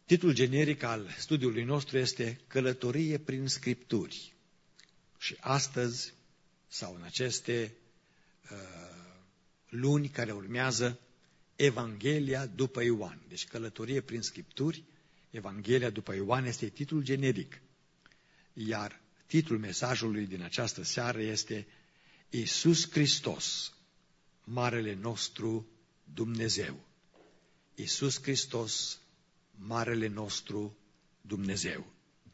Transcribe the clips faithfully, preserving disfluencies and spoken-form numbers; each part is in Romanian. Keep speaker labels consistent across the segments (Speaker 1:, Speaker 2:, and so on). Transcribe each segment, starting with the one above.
Speaker 1: Titlul generic al studiului nostru este Călătorie prin Scripturi. Și astăzi, sau în aceste uh, luni care urmează, Evanghelia după Ioan. Deci Călătorie prin Scripturi, Evanghelia după Ioan este titlul generic. Iar titlul mesajului din această seară este Iisus Hristos, Marele nostru Dumnezeu. Iisus Hristos, Marele nostru Dumnezeu.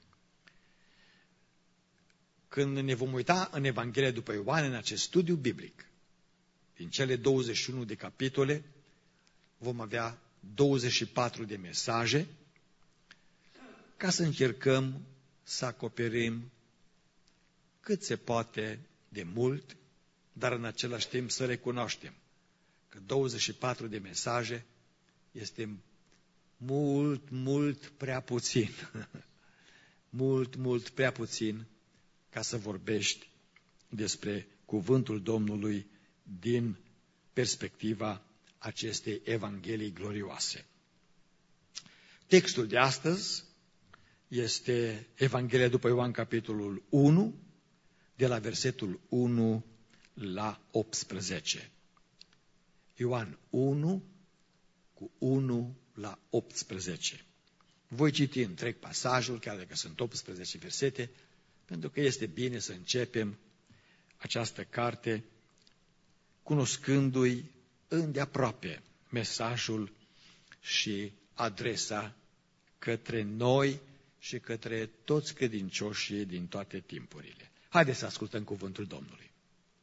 Speaker 1: Când ne vom uita în Evanghelia după Ioan, în acest studiu biblic, din cele douăzeci și unu de capitole, vom avea douăzeci și patru de mesaje, ca să încercăm să acoperim cât se poate de mult, dar în același timp să recunoaștem că douăzeci și patru de mesaje este mult, mult prea puțin. mult, mult prea puțin ca să vorbești despre cuvântul Domnului din perspectiva acestei Evanghelii glorioase. Textul de astăzi este Evanghelia după Ioan, capitolul unu, de la versetul unu la optsprezece. Ioan unu, cu unu la optsprezece. Voi citi întreg pasajul, chiar dacă sunt optsprezece versete, pentru că este bine să începem această carte cunoscându-i îndeaproape mesajul și adresa către noi și către toți credincioșii din toate timpurile. Haideți să ascultăm cuvântul Domnului.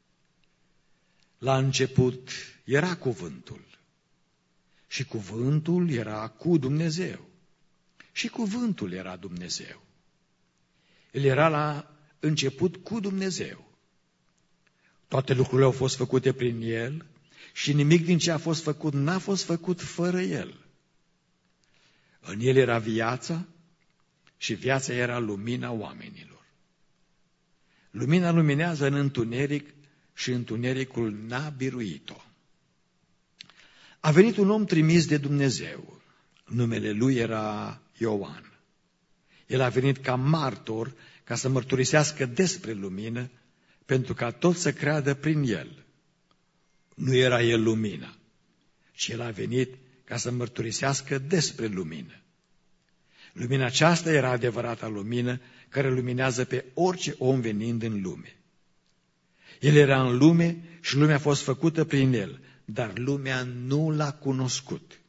Speaker 1: La început era cuvântul și cuvântul era cu Dumnezeu și cuvântul era Dumnezeu. El era la început cu Dumnezeu. Toate lucrurile au fost făcute prin El și nimic din ce a fost făcut n-a fost făcut fără El. În El era viața și viața era lumina oamenilor. Lumina luminează în întuneric și întunericul n-a biruit-o. A venit un om trimis de Dumnezeu. Numele lui era Ioan. El a venit ca martor ca să mărturisească despre lumină, pentru ca toți să creadă prin el. Nu era el lumina, ci el a venit ca să mărturisească despre lumină. Lumina aceasta era adevărata lumină care luminează pe orice om venind în lume. El era în lume și lumea a fost făcută prin el, dar lumea nu l-a cunoscut.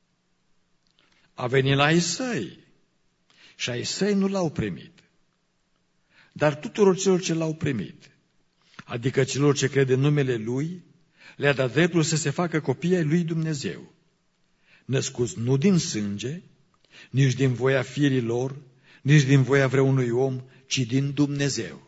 Speaker 1: A venit la ai săi și ai săi nu l-au primit. Dar tuturor celor ce l-au primit, adică celor ce cred în numele Lui, le-a dat dreptul să se facă copii ai lui Dumnezeu, născuți nu din sânge, nici din voia firilor, nici din voia vreunui om, ci din Dumnezeu.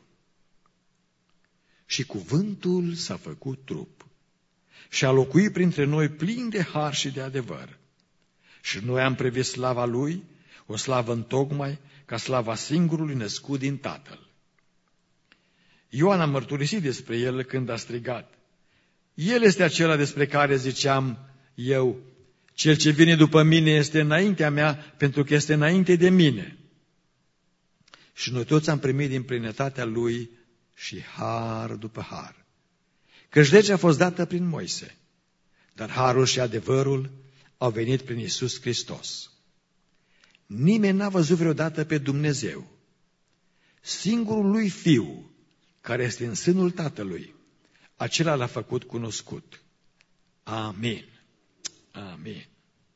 Speaker 1: Și cuvântul s-a făcut trup și a locuit printre noi plin de har și de adevăr. Și noi am privit slava Lui, o slavă întocmai ca slava singurului născut din Tatăl. Ioan a mărturisit despre El când a strigat: El este acela despre care ziceam eu, cel ce vine după mine este înaintea mea, pentru că este înainte de mine. Și noi toți am primit din plinătatea Lui și har după har. Căci legea a fost dată prin Moise, dar harul și adevărul au venit prin Iisus Hristos. Nimeni n-a văzut vreodată pe Dumnezeu. Singurul Lui Fiu, care este în sânul Tatălui, acela l-a făcut cunoscut. Amin. Amin.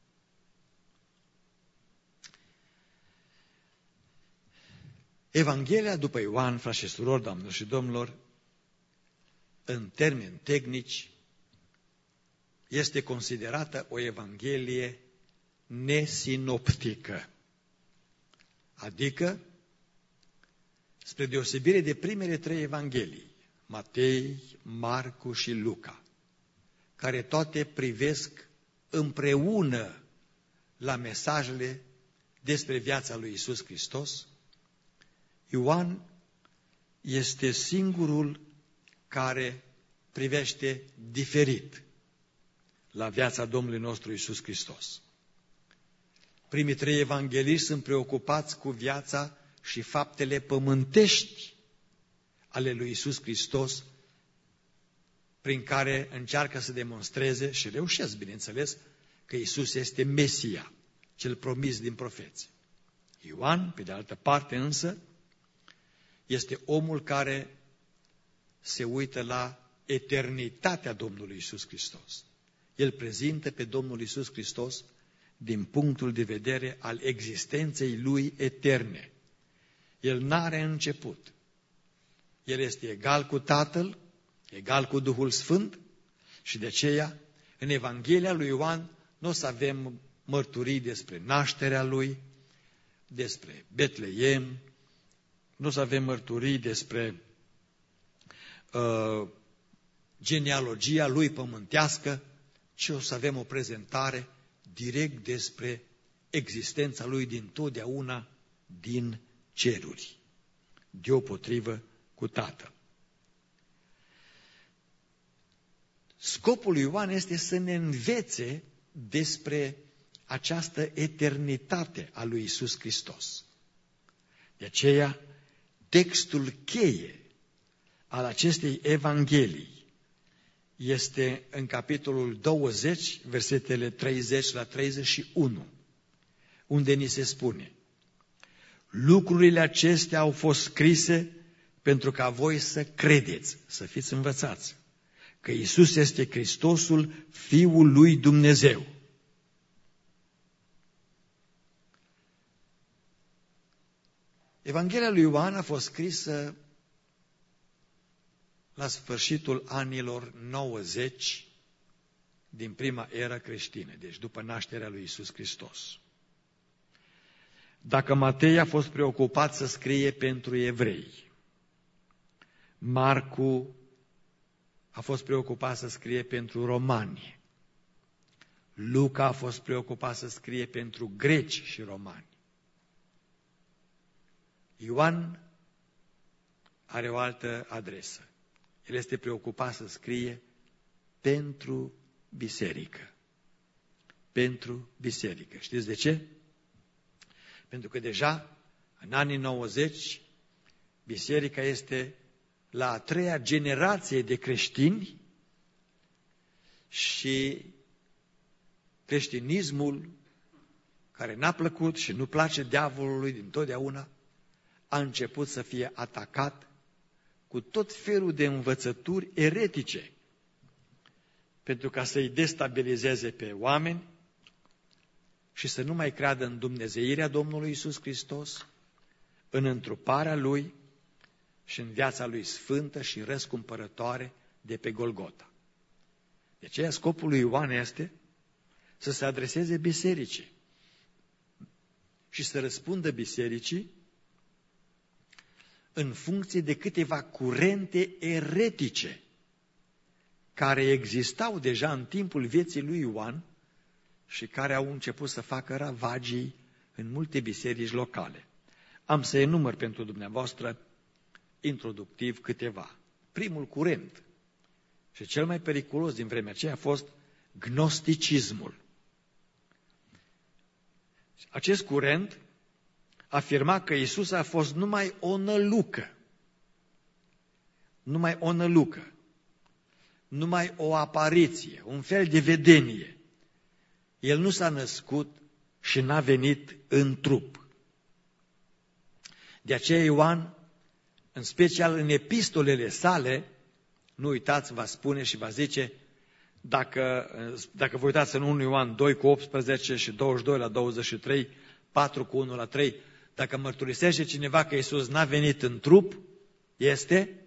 Speaker 1: Evanghelia după Ioan, frați și surori, doamnelor și domnilor, în termeni tehnici, este considerată o evanghelie nesinoptică. Adică, spre deosebire de primele trei evanghelii, Matei, Marcu și Luca, care toate privesc împreună la mesajele despre viața lui Iisus Hristos, Ioan este singurul care privește diferit la viața Domnului nostru Iisus Hristos. Primii trei evangeliști sunt preocupați cu viața și faptele pământești ale lui Iisus Hristos, prin care încearcă să demonstreze și reușesc, bineînțeles, că Iisus este Mesia, cel promis din profeți. Ioan, pe de altă parte însă, este omul care se uită la eternitatea Domnului Iisus Hristos. El prezintă pe Domnul Iisus Hristos din punctul de vedere al existenței Lui eterne. El n-are început. El este egal cu Tatăl, egal cu Duhul Sfânt și de aceea, în Evanghelia lui Ioan, nu o să avem mărturii despre nașterea Lui, despre Betleem, nu o să avem mărturii despre uh, genealogia Lui pământească, ci o să avem o prezentare direct despre existența Lui din totdeauna din ceruri, deopotrivă cu Tatăl. Scopul lui Ioan este să ne învețe despre această eternitate a lui Iisus Hristos. De aceea, textul cheie al acestei Evanghelii este în capitolul douăzeci, versetele treizeci la treizeci și unu, unde ni se spune: lucrurile acestea au fost scrise pentru ca voi să credeți, să fiți învățați, că Iisus este Hristosul, Fiul lui Dumnezeu. Evanghelia lui Ioan a fost scrisă la sfârșitul anilor nouăzeci din prima era creștină, deci după nașterea lui Iisus Hristos. Dacă Matei a fost preocupat să scrie pentru evrei, Marcu a fost preocupat să scrie pentru romani, Luca a fost preocupat să scrie pentru greci și romani, Ioan are o altă adresă. El este preocupat să scrie pentru biserică. Pentru biserică. Știți de ce? Pentru că deja în anii nouăzeci biserica este la a treia generație de creștini și creștinismul, care n-a plăcut și nu place diavolului dintotdeauna, a început să fie atacat cu tot felul de învățături eretice, pentru ca să-i destabilizeze pe oameni și să nu mai creadă în dumnezeirea Domnului Iisus Hristos, în întruparea Lui și în viața Lui sfântă și răscumpărătoare de pe Golgota. De aceea scopul lui Ioan este să se adreseze bisericii și să răspundă bisericii în funcție de câteva curente eretice care existau deja în timpul vieții lui Ioan și care au început să facă ravagii în multe biserici locale. Am să enumăr pentru dumneavoastră introductiv câteva. Primul curent și cel mai periculos din vremea aceea a fost gnosticismul. Acest curent afirma că Iisus a fost numai o nălucă, numai o nălucă, numai o apariție, un fel de vedenie. El nu s-a născut și n-a venit în trup. De aceea Ioan, în special în epistolele sale, nu uitați, va spune și va zice, dacă, dacă vă uitați în unu Ioan doi cu optsprezece și douăzeci și doi la douăzeci și trei, patru cu unu la trei, dacă mărturisește cineva că Iisus n-a venit în trup, este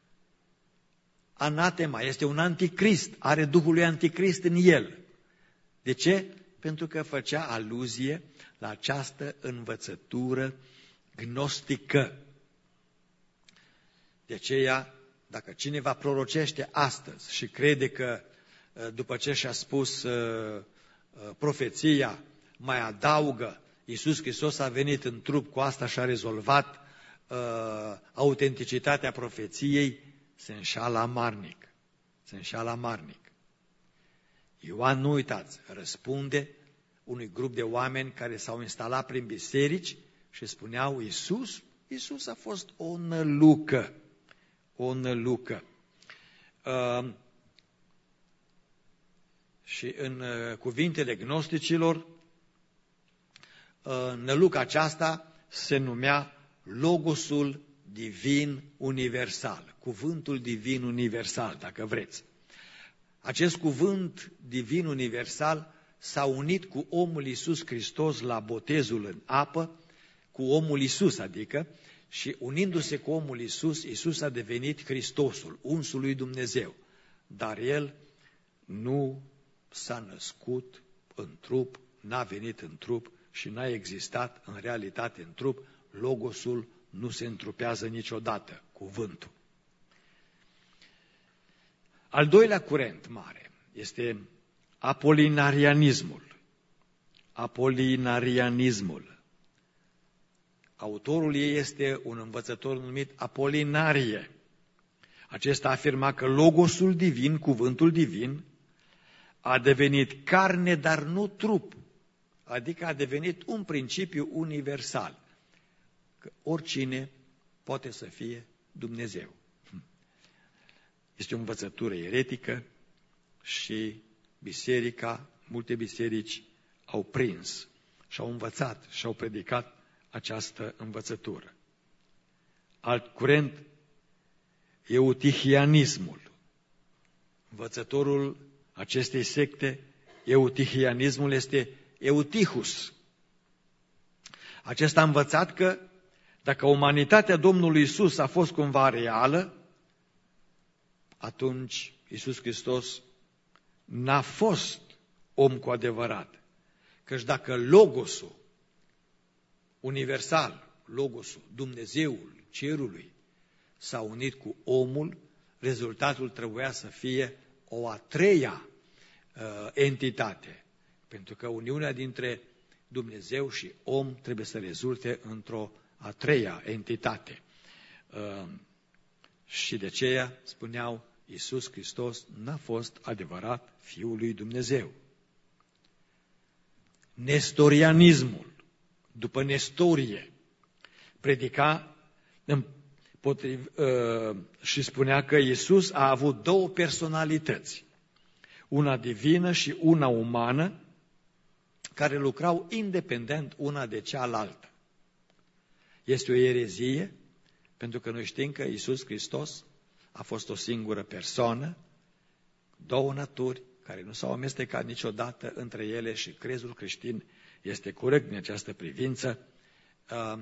Speaker 1: anatema, este un anticrist, are Duhul lui Anticrist în el. De ce? Pentru că făcea aluzie la această învățătură gnostică. De aceea, dacă cineva prorocește astăzi și crede că după ce și-a spus uh, uh, profeția, mai adaugă, Iisus Hristos a venit în trup, cu asta și-a rezolvat uh, autenticitatea profeției, se înșală amarnic. Se înșală amarnic. Ioan, nu uitați, răspunde unui grup de oameni care s-au instalat prin biserici și spuneau Iisus, Iisus a fost o nălucă, o nălucă. Uh, și în uh, cuvintele gnosticilor, uh, năluca aceasta se numea Logosul Divin Universal, Cuvântul Divin Universal, dacă vreți. Acest cuvânt divin universal s-a unit cu omul Iisus Hristos la botezul în apă, cu omul Iisus, adică, și unindu-se cu omul Iisus, Iisus a devenit Hristosul, unsul lui Dumnezeu. Dar El nu s-a născut în trup, n-a venit în trup și n-a existat în realitate în trup. Logosul nu se întrupează niciodată, cuvântul. Al doilea curent mare este apolinarianismul. Apolinarianismul. Autorul ei este un învățător numit Apolinarie. Acesta afirma că Logosul divin, cuvântul divin, a devenit carne, dar nu trup. Adică a devenit un principiu universal. Că oricine poate să fie Dumnezeu. Este o învățătură eretică și biserica, multe biserici au prins și au învățat și au predicat această învățătură. Alt curent, eutihianismul. Învățătorul acestei secte, eutihianismul, este Eutihus. Acesta a învățat că dacă umanitatea Domnului Iisus a fost cumva reală, atunci Iisus Hristos n-a fost om cu adevărat. Căci dacă Logosul universal, Logosul, Dumnezeul cerului, s-a unit cu omul, rezultatul trebuia să fie o a treia uh, entitate. Pentru că uniunea dintre Dumnezeu și om trebuie să rezulte într-o a treia entitate. Uh, și de aceea spuneau, Iisus Hristos n-a fost adevărat Fiul lui Dumnezeu. Nestorianismul, după Nestorie, predica împotriv, uh, și spunea că Iisus a avut două personalități, una divină și una umană, care lucrau independent una de cealaltă. Este o erezie, pentru că noi știm că Iisus Hristos a fost o singură persoană, două naturi care nu s-au amestecat niciodată între ele și crezul creștin este corect în această privință. Uh,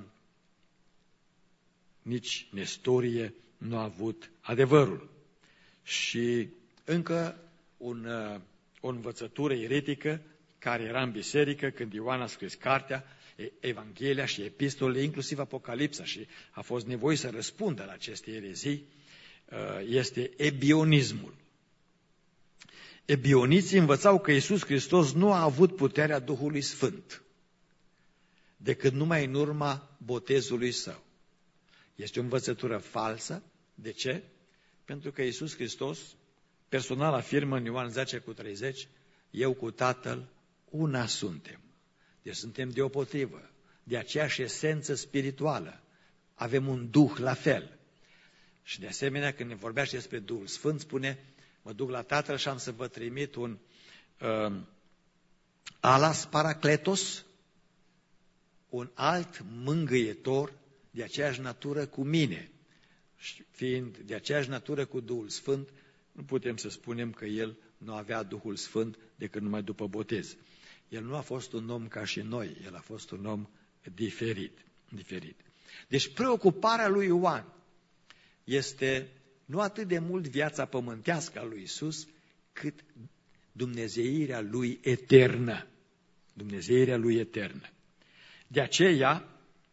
Speaker 1: nici Nestorie nu a avut adevărul. Și încă un, uh, o învățătură eretică care era în biserică când Ioan a scris cartea, Evanghelia și epistolele, inclusiv Apocalipsa, și a fost nevoie să răspundă la aceste erezii, este ebionismul. Ebioniții învățau că Iisus Hristos nu a avut puterea Duhului Sfânt decât numai în urma botezului său. Este o învățătură falsă. De ce? Pentru că Iisus Hristos personal afirmă în Ioan zece cu treizeci, eu cu Tatăl una suntem. Deci suntem deopotrivă, de aceeași esență spirituală. Avem un Duh la fel. Și de asemenea, când ne vorbește despre Duhul Sfânt, spune, mă duc la Tatăl și am să vă trimit un uh, alas paracletos, un alt mângâietor de aceeași natură cu mine. Și fiind de aceeași natură cu Duhul Sfânt, nu putem să spunem că El nu avea Duhul Sfânt decât numai după botez. El nu a fost un om ca și noi, El a fost un om diferit. diferit. Deci preocuparea lui Ioan este nu atât de mult viața pământească a lui Iisus, cât dumnezeirea lui eternă. Dumnezeirea lui eternă. De aceea,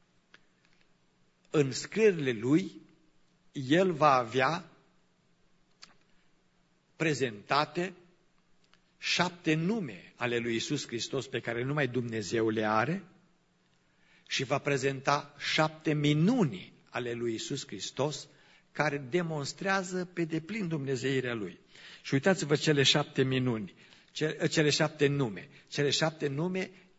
Speaker 1: în scrierile lui, el va avea prezentate șapte nume ale lui Iisus Hristos pe care numai Dumnezeu le are și va prezenta șapte minuni ale lui Iisus Hristos care demonstrează pe deplin dumnezeirea lui. Și uitați-vă cele șapte minuni, cele șapte nume. Cele șapte nume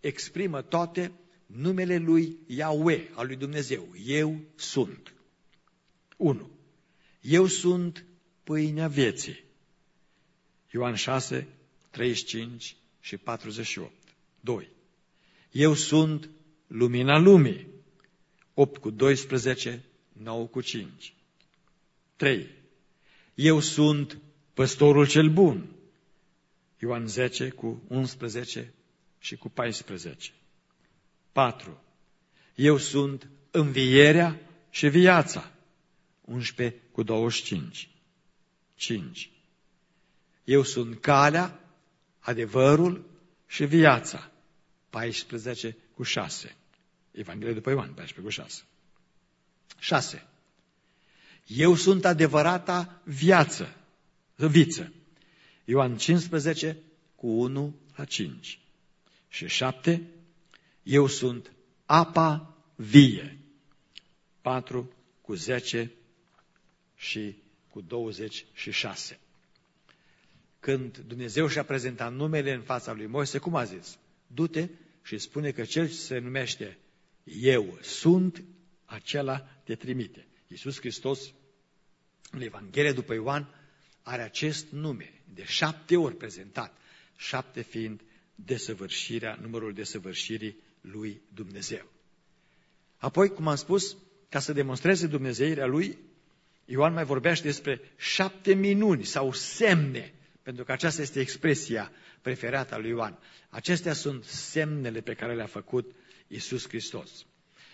Speaker 1: exprimă toate numele lui Yahweh, al lui Dumnezeu. Eu sunt. unu. Eu sunt pâinea vieții. Ioan șase, treizeci și cinci și patruzeci și opt. doi. Eu sunt lumina lumii. opt cu doisprezece, nouă cu cinci. trei. Eu sunt păstorul cel bun. Ioan zece cu unsprezece și cu paisprezece. patru. Eu sunt învierea și viața. unsprezece cu douăzeci și cinci. cinci. Eu sunt calea, adevărul și viața. paisprezece cu șase. Evanghelia după Ioan, paisprezece cu șase. șase. Eu sunt adevărata viață, viță. Ioan cincisprezece cu unu la cinci. Și șapte. Eu sunt apa vie. patru cu zece și cu douăzeci și șase. Când Dumnezeu și-a prezentat numele în fața lui Moise, cum a zis? Du-te și spune că cel ce se numește Eu sunt, acela te trimite. Iisus Hristos, în Evanghelia după Ioan, are acest nume, de șapte ori prezentat, șapte fiind desăvârșirea, numărul desăvârșirii lui Dumnezeu. Apoi, cum am spus, ca să demonstreze dumnezeirea lui, Ioan mai vorbește despre șapte minuni sau semne, pentru că aceasta este expresia preferată a lui Ioan. Acestea sunt semnele pe care le-a făcut Iisus Hristos.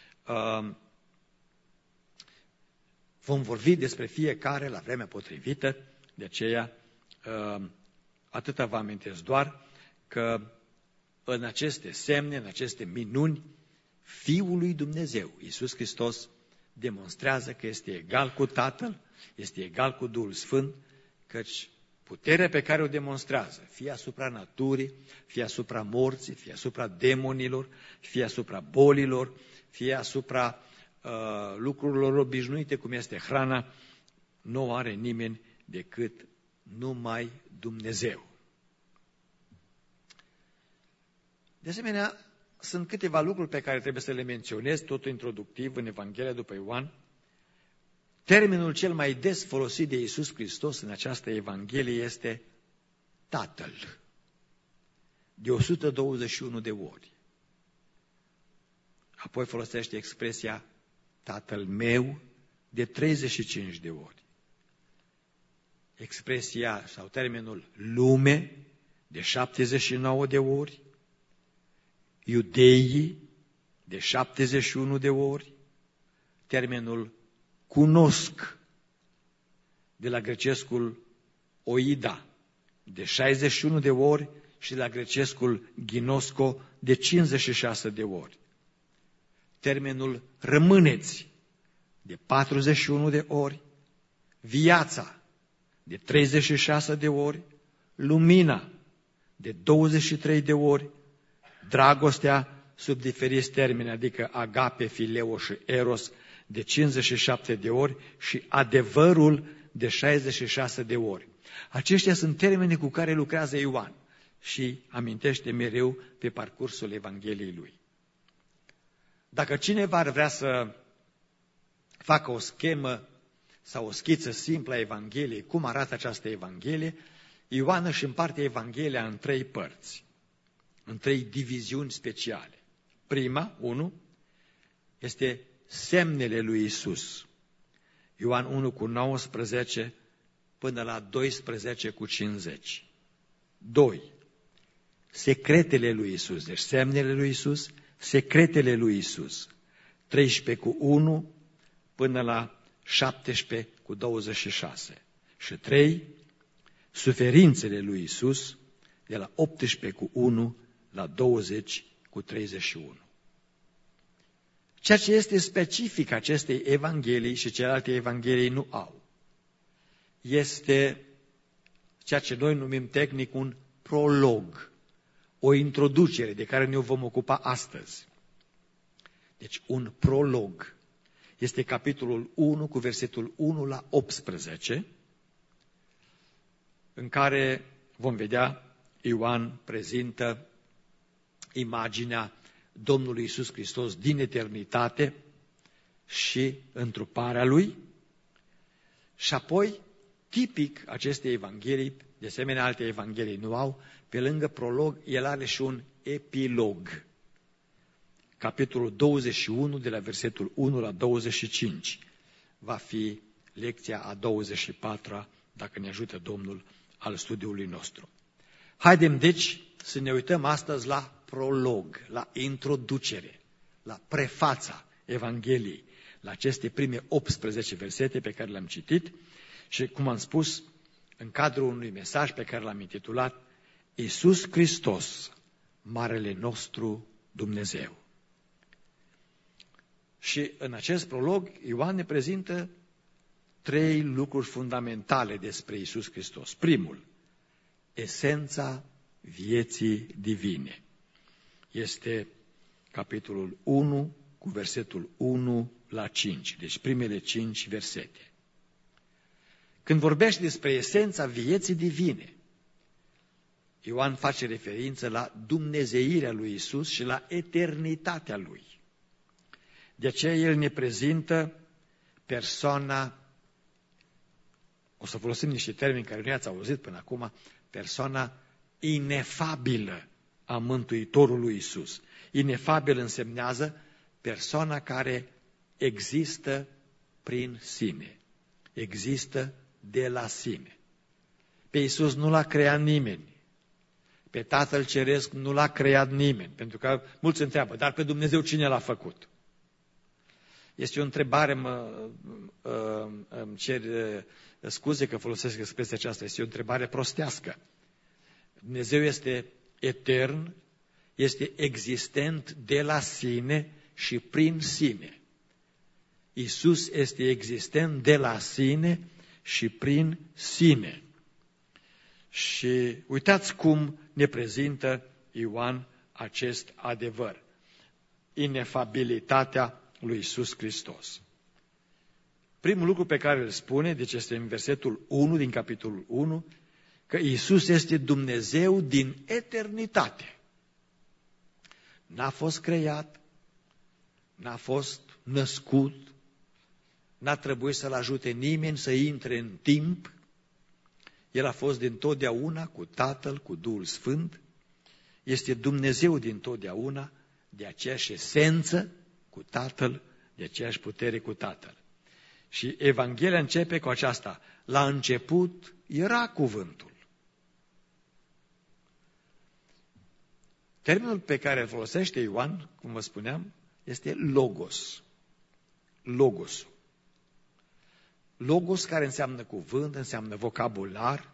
Speaker 1: Vom vorbi despre fiecare la vremea potrivită, de aceea atâta vă amintesc doar că în aceste semne, în aceste minuni, Fiul lui Dumnezeu, Iisus Hristos, demonstrează că este egal cu Tatăl, este egal cu Duhul Sfânt, căci puterea pe care o demonstrează, fie asupra naturii, fie asupra morții, fie asupra demonilor, fie asupra bolilor, fie asupra uh, lucrurilor obișnuite, cum este hrana, nu are nimeni decât numai Dumnezeu. De asemenea, sunt câteva lucruri pe care trebuie să le menționez, tot introductiv, în Evanghelia după Ioan. Termenul cel mai des folosit de Iisus Hristos în această Evanghelie este Tatăl, de o sută douăzeci și unu de ori. Apoi folosește expresia Tatăl meu de treizeci și cinci de ori. Expresia sau termenul lume de șaptezeci și nouă de ori. Iudeii de șaptezeci și unu de ori. Termenul cunosc de la grecescul oida de șaizeci și unu de ori și de la grecescul ginosco de cincizeci și șase de ori. Termenul rămâneți de patruzeci și unu de ori, viața de treizeci și șase de ori, lumina de douăzeci și trei de ori, dragostea sub diferiți termeni, adică agape, fileo și eros, de cincizeci și șapte de ori și adevărul de șaizeci și șase de ori. Aceștia sunt termenii cu care lucrează Ioan și amintește mereu pe parcursul Evangheliei lui. Dacă cineva ar vrea să facă o schemă sau o schiță simplă a Evangheliei, cum arată această Evanghelie, Ioan își împarte Evanghelia în trei părți, în trei diviziuni speciale. Prima, unu, este semnele lui Isus. Ioan unu cu nouăsprezece până la doisprezece cu cincizeci. doi. Secretele lui Isus, deci semnele lui Isus, secretele lui Isus. treisprezece cu unu până la șaptesprezece cu douăzeci și șase. Și trei. Suferințele lui Isus de la optsprezece cu unu la douăzeci cu treizeci și unu. Ceea ce este specific acestei Evanghelii și celelalte Evanghelii nu au, este ceea ce noi numim tehnic un prolog, o introducere de care ne vom ocupa astăzi. Deci un prolog este capitolul unu cu versetul unu la optsprezece, în care vom vedea Ioan prezintă imaginea Domnului Iisus Hristos din eternitate și întruparea Lui. Și apoi, tipic acestei evanghelii, de asemenea alte evanghelii nu au, pe lângă prolog, el are și un epilog. Capitolul douăzeci și unu, de la versetul unu la douăzeci și cinci, va fi lecția a douăzeci și patra, dacă ne ajută Domnul, al studiului nostru. Haidem, deci, să ne uităm astăzi la prolog, la introducere, la prefața Evangheliei, la aceste prime optsprezece versete pe care le-am citit și, cum am spus, în cadrul unui mesaj pe care l-am intitulat Iisus Hristos, Marele nostru Dumnezeu. Și în acest prolog, Ioan ne prezintă trei lucruri fundamentale despre Iisus Hristos. Primul, esența vieții divine. Este capitolul unu cu versetul unu la cinci, deci primele cinci versete. Când vorbește despre esența vieții divine, Ioan face referință la dumnezeirea lui Iisus și la eternitatea lui. De aceea el ne prezintă persoana, o să folosim niște termeni care nu i-ați auzit până acum, persoana inefabilă a Mântuitorului Iisus. Inefabil însemnează persoana care există prin sine, există de la sine. Pe Iisus nu l-a creat nimeni, pe Tatăl Ceresc nu l-a creat nimeni, pentru că mulți întreabă, dar pe Dumnezeu cine l-a făcut? Este o întrebare, mă, îmi cer scuze că folosesc expresia aceasta, este o întrebare prostească. Dumnezeu este etern, este existent de la sine și prin sine. Iisus este existent de la sine și prin sine. Și uitați cum ne prezintă Ioan acest adevăr. Inefabilitatea lui Iisus Hristos. Primul lucru pe care îl spune, deci este în versetul unu din capitolul unu, că Iisus este Dumnezeu din eternitate. N-a fost creat, n-a fost născut, n-a trebuit să-L ajute nimeni să intre în timp. El a fost dintotdeauna cu Tatăl, cu Duhul Sfânt, este Dumnezeu dintotdeauna, de aceeași esență cu Tatăl, de aceeași putere cu Tatăl. Și Evanghelia începe cu aceasta: la început era cuvântul. Termenul pe care îl folosește Ioan, cum vă spuneam, este logos. Logosul. Logos, care înseamnă cuvânt, înseamnă vocabular,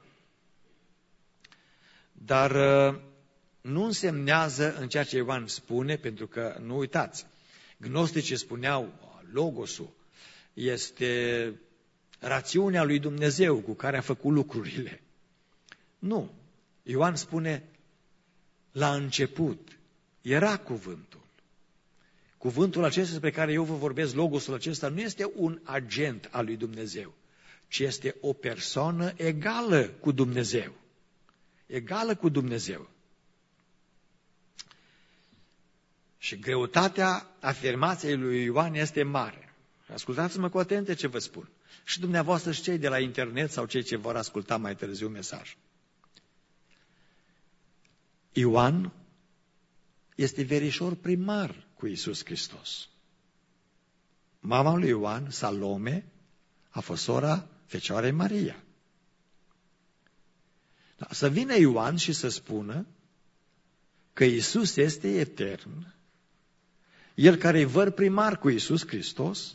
Speaker 1: dar nu însemnează în ceea ce Ioan spune, pentru că, nu uitați, gnosticii spuneau, logosul este rațiunea lui Dumnezeu cu care a făcut lucrurile. Nu. Ioan spune, la început era cuvântul. Cuvântul acesta despre care eu vă vorbesc, logosul acesta, nu este un agent al lui Dumnezeu, ci este o persoană egală cu Dumnezeu. Egală cu Dumnezeu. Și greutatea afirmației lui Ioan este mare. Ascultați-mă cu atenție ce vă spun. Și dumneavoastră și cei de la internet sau cei ce vor asculta mai târziu mesaj. Ioan este verișor primar cu Iisus Hristos. Mama lui Ioan, Salome, a fost sora Fecioarei Maria. Da, să vină Ioan și să spună că Iisus este etern, el care e văr primar cu Iisus Hristos,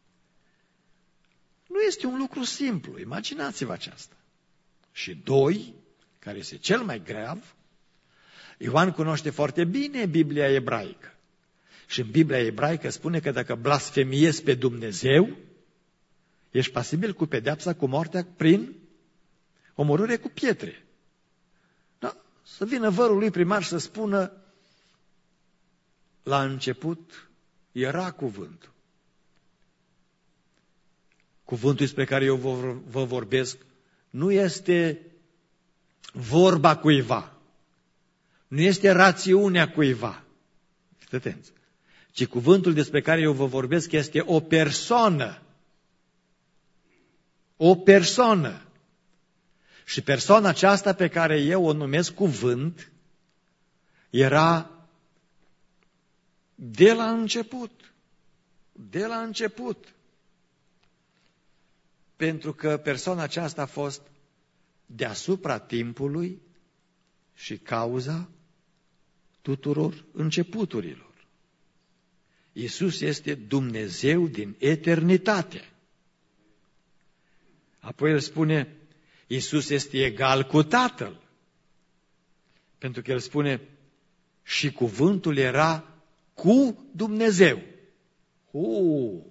Speaker 1: nu este un lucru simplu, imaginați-vă aceasta. Și doi, care este cel mai grav, Ioan cunoaște foarte bine Biblia ebraică. Și în Biblia ebraică spune că dacă blasfemiezi pe Dumnezeu, ești pasibil cu pedeapsa, cu moartea, prin omorâre cu pietre. Da? Să vină vărul lui primar să spună, la început era cuvântul. Cuvântul despre care eu vă vorbesc nu este vorba cuiva. Nu este rațiunea cuiva. Fiți atenți. Ci cuvântul despre care eu vă vorbesc este o persoană. O persoană. Și persoana aceasta pe care eu o numesc cuvânt era de la început. De la început. Pentru că persoana aceasta a fost deasupra timpului și cauza tuturor începuturilor. Iisus este Dumnezeu din eternitate. Apoi el spune, Iisus este egal cu Tatăl. Pentru că el spune, și cuvântul era cu Dumnezeu. Uh.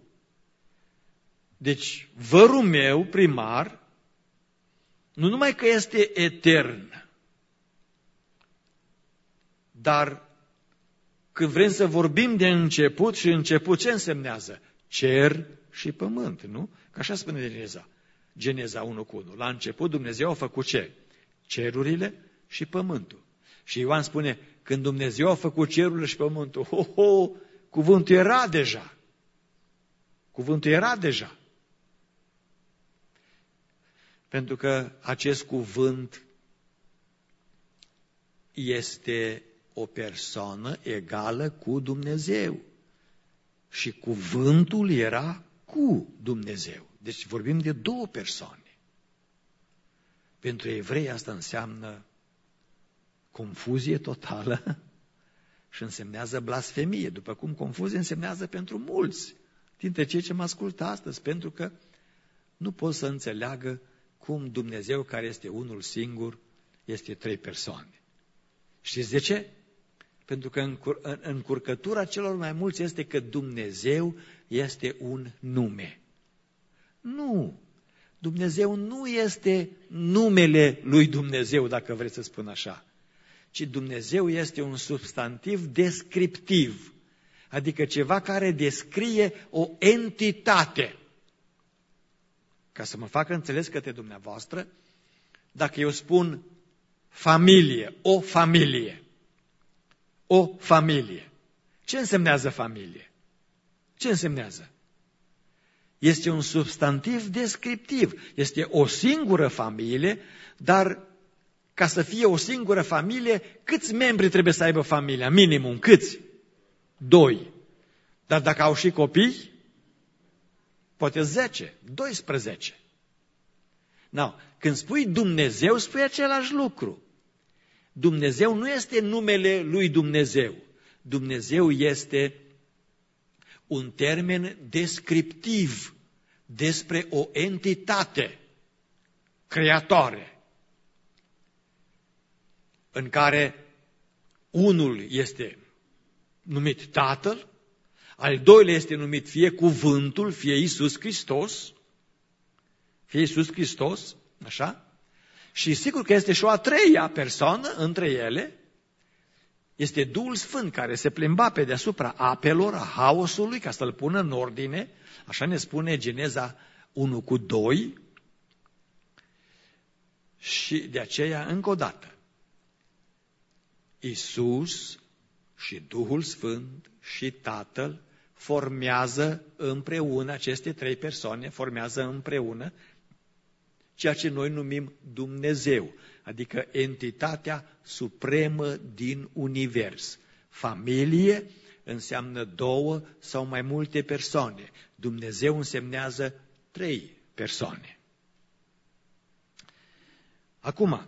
Speaker 1: Deci, vărul meu primar, nu numai că este etern, dar când vrem să vorbim de început, și început ce însemnează? Cer și pământ, nu? Că așa spune Geneza. Geneza unu cu unu. La început Dumnezeu a făcut ce? Cerurile și pământul. Și Ioan spune, când Dumnezeu a făcut cerurile și pământul, ho, ho, cuvântul era deja. Cuvântul era deja. Pentru că acest cuvânt este o persoană egală cu Dumnezeu. Și cuvântul era cu Dumnezeu. Deci vorbim de două persoane. Pentru evrei asta înseamnă confuzie totală și însemnează blasfemie, după cum confuzie însemnează pentru mulți dintre cei ce mă ascultă astăzi, pentru că nu pot să înțeleagă cum Dumnezeu, care este unul singur, este trei persoane. Știți de ce? Pentru că încurcătura celor mai mulți este că Dumnezeu este un nume. Nu! Dumnezeu nu este numele lui Dumnezeu, dacă vreți să spun așa, ci Dumnezeu este un substantiv descriptiv, adică ceva care descrie o entitate. Ca să mă facă înțeles către dumneavoastră, dacă eu spun familie, o familie, o familie, ce însemnează familie? Ce însemnează? Este un substantiv descriptiv. Este o singură familie, dar ca să fie o singură familie, câți membri trebuie să aibă familia? Minimum, câți? Doi. Dar dacă au și copii, poate zece, doisprezece. No. Când spui Dumnezeu, spui același lucru. Dumnezeu nu este numele lui Dumnezeu. Dumnezeu este un termen descriptiv despre o entitate creatoare, în care unul este numit Tatăl, al doilea este numit fie Cuvântul, fie Iisus Hristos, fie Iisus Hristos, așa? Și sigur că este și o a treia persoană între ele, este Duhul Sfânt care se plimba pe deasupra apelor, a haosului, ca să-l pună în ordine, așa ne spune Geneza unu cu doi, și de aceea, încă o dată, Iisus și Duhul Sfânt și Tatăl formează împreună, aceste trei persoane formează împreună ceea ce noi numim Dumnezeu, adică entitatea supremă din univers. Familie înseamnă două sau mai multe persoane. Dumnezeu însemnează trei persoane. Acum,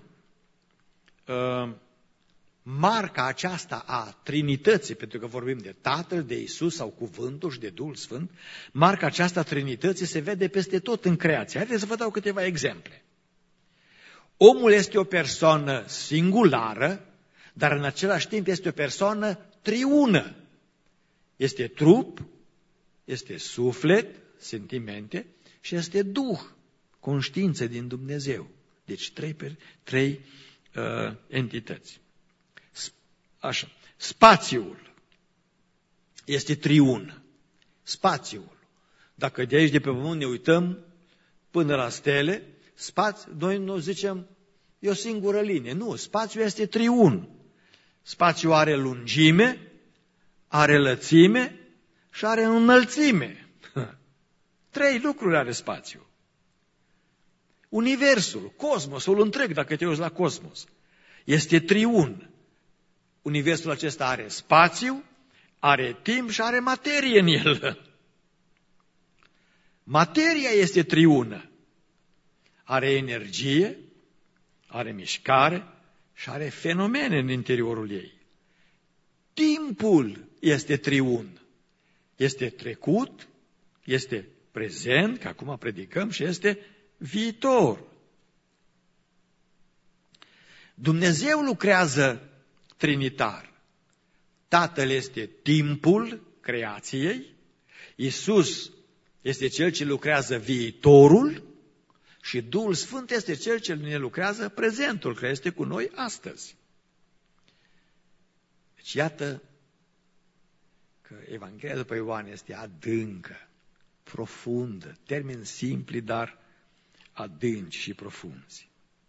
Speaker 1: marca aceasta a Trinității, pentru că vorbim de Tatăl, de Iisus sau Cuvântul și de Duhul Sfânt, marca aceasta a Trinității se vede peste tot în creație. Haideți să vă dau câteva exemple. Omul este o persoană singulară, dar în același timp este o persoană triună. Este trup, este suflet, sentimente și este Duh, conștiință din Dumnezeu. Deci trei, trei uh, entități. Așa. Spațiul este triun. Spațiul. Dacă de aici de pe pământ ne uităm până la stele, spațiu, noi nu zicem e o singură linie. Nu, spațiul este triun. Spațiul are lungime, are lățime și are înălțime. Trei lucruri are spațiul. Universul, cosmosul întreg, dacă te uiți la cosmos, este triun. Universul acesta are spațiu, are timp și are materie în el. Materia este triună. Are energie, are mișcare și are fenomene în interiorul ei. Timpul este triun. Este trecut, este prezent, că acum predicăm, și este viitor. Dumnezeu lucrează trinitar. Tatăl este timpul creației, Iisus este Cel ce lucrează viitorul și Duhul Sfânt este Cel ce ne lucrează prezentul, care este cu noi astăzi. Deci iată că Evanghelia după Ioan este adâncă, profundă, termeni simpli, dar adânci și profunzi.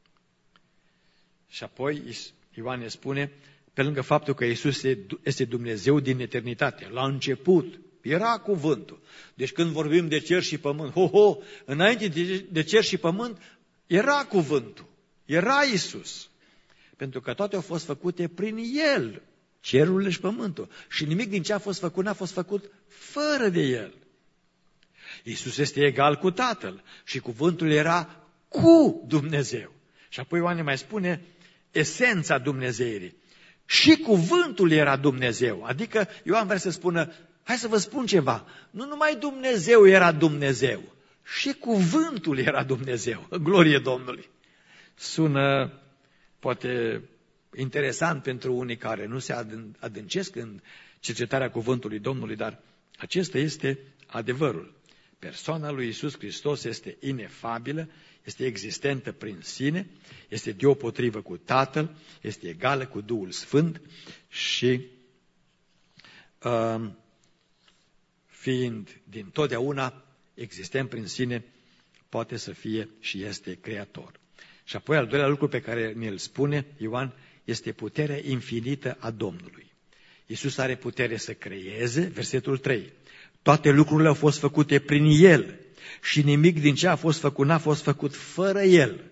Speaker 1: Și apoi Ioan ne spune, pe lângă faptul că Iisus este Dumnezeu din eternitate, la început era cuvântul. Deci când vorbim de cer și pământ, ho, ho, înainte de cer și pământ, era cuvântul, era Iisus. Pentru că toate au fost făcute prin El, cerurile și pământul. Și nimic din ce a fost făcut n-a fost făcut fără de El. Iisus este egal cu Tatăl și cuvântul era cu Dumnezeu. Și apoi Ioan ne mai spune esența Dumnezeirii. Și cuvântul era Dumnezeu. Adică Ioan vrea să spună, hai să vă spun ceva, nu numai Dumnezeu era Dumnezeu, și cuvântul era Dumnezeu. Glorie Domnului! Sună poate interesant pentru unii care nu se adâncesc în cercetarea cuvântului Domnului, dar acesta este adevărul. Persoana lui Iisus Hristos este inefabilă, este existentă prin sine, este deopotrivă cu Tatăl, este egală cu Duhul Sfânt și uh, fiind din totdeauna existent prin sine, poate să fie și este creator. Și apoi al doilea lucru pe care ne-l spune Ioan este puterea infinită a Domnului. Iisus are putere să creeze, versetul trei. Toate lucrurile au fost făcute prin El și nimic din ce a fost făcut n-a fost făcut fără El.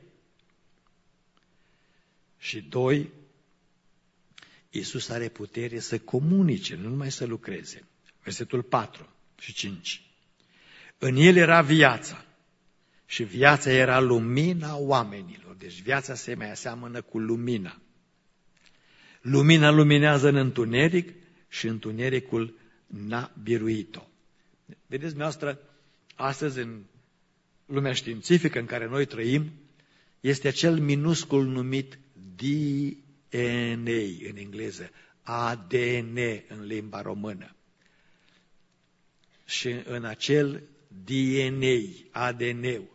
Speaker 1: Și doi, Iisus are putere să comunice, nu numai să lucreze. Versetul patru și cinci. În El era viața și viața era lumina oamenilor. Deci viața se mai aseamănă cu lumina. Lumina luminează în întuneric și întunericul n-a biruit-o. Vedeți, dumneavoastră, astăzi în lumea științifică în care noi trăim, este acel minuscul numit D N A în engleză, A D N în limba română. Și în acel D N A, A D N-ul,